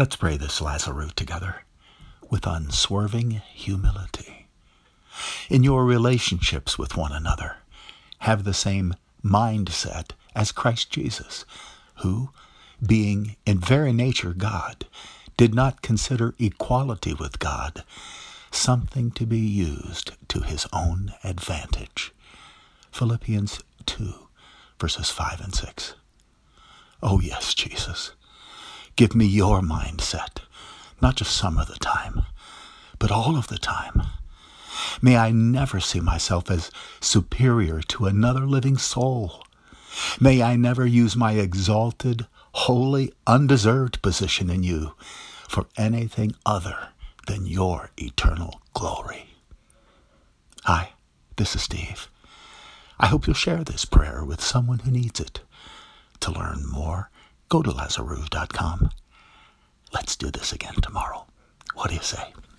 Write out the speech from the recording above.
Let's pray this Lazarus together with unswerving humility. In your relationships with one another, have the same mindset as Christ Jesus, who, being in very nature God, did not consider equality with God something to be used to his own advantage. Philippians 2, verses 5 and 6. Oh yes, Jesus, give me your mindset, not just some of the time, but all of the time. May I never see myself as superior to another living soul. May I never use my exalted, holy, undeserved position in you for anything other than your eternal glory. Hi, this is Steve. I hope you'll share this prayer with someone who needs it. To learn more, go to Lazarus.com. Let's do this again tomorrow. What do you say?